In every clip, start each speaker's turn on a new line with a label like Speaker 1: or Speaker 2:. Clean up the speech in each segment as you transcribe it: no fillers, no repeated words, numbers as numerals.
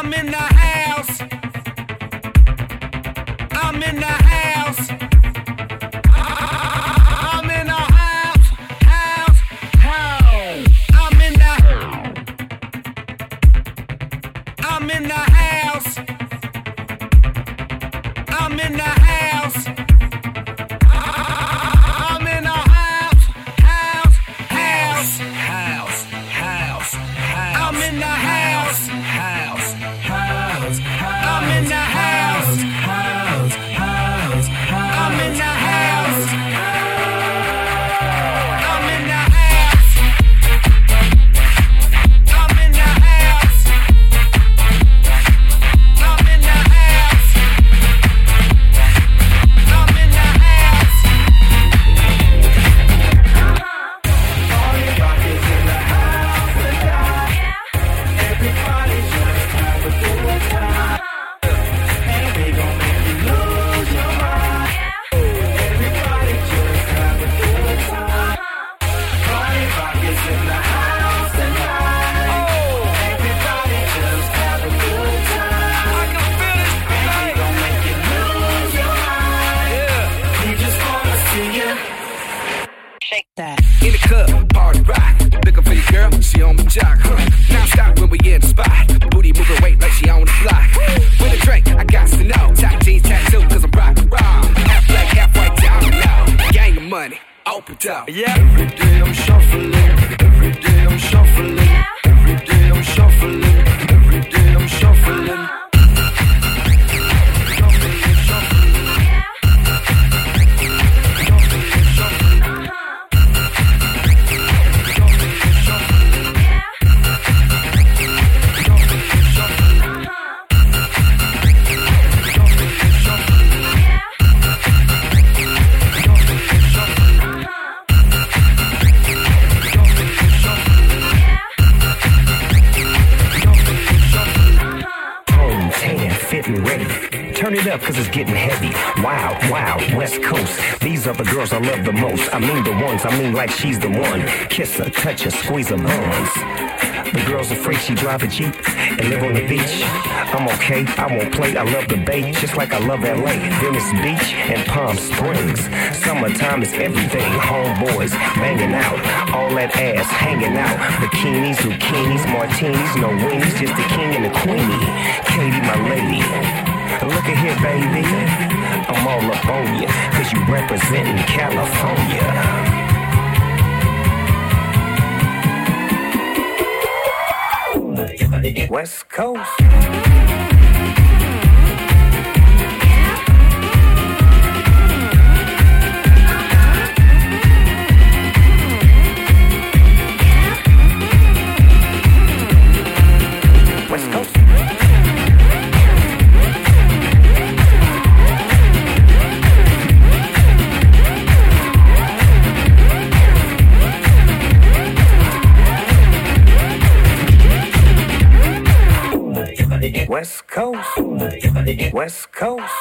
Speaker 1: I'm in the house. I'm in the house. I'm in the house. I'm in the I'm in the house. I'm in the house. I'm in the house. I'm in the house. I'm in the house. I'm in the house. I'm in the house. I'm in the house. I'm in the house. I'm in the house. All your rockets in the house tonight. Everybody just have a good time. And we gon' make you lose your mind. Everybody just have a good time. All your rockets in the house tonight. Everybody just have a good time. I can feel it. And we gon' make you lose your mind. We just wanna see you shake that.
Speaker 2: In the club, party rock. Looking for your girl, she on my jock. Non-stop when we in the spot. Booty moving weight like she on the block. With a drink, I got to know. Top jeans tattoo, cause I'm rock and roll. Half black, half white, down low. Gang of money, open up. Yeah. Every day I'm shuffling. Every day I'm shuffling. Every day I'm shuffling. Every day I'm shuffling.
Speaker 3: Turn it up cause it's getting heavy. Wow, wow, West Coast. These are the girls I love the most. I mean the ones, I mean like she's the one. Kiss her, touch her, squeeze her buns. The girl's afraid she drive a Jeep and live on the beach. I'm okay, I won't play, I love the bay, just like I love LA, Venice Beach and Palm Springs. Summertime is everything, homeboys banging out, all that ass hanging out. Bikinis, zucchinis, martinis, no weenies, just the king and the queenie. Katie, my lady. Look at here, baby. I'm all up on you, cause you representing California. West Coast. West Coast. West Coast, West Coast.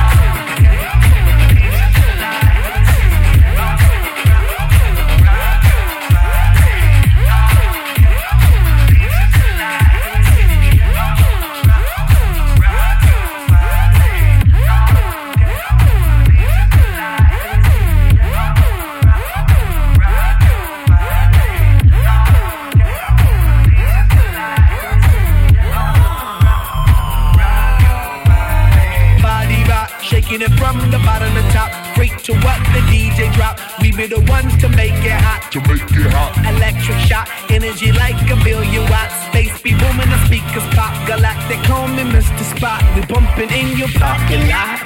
Speaker 1: Shaking it from the bottom to top, straight to what the DJ drop. We be the ones to make it hot.
Speaker 4: To make it hot.
Speaker 1: Electric shock, energy like a billion watts. Space be booming, the speakers pop. Galactic, call me Mr. Spot. We bumping in your parking lot.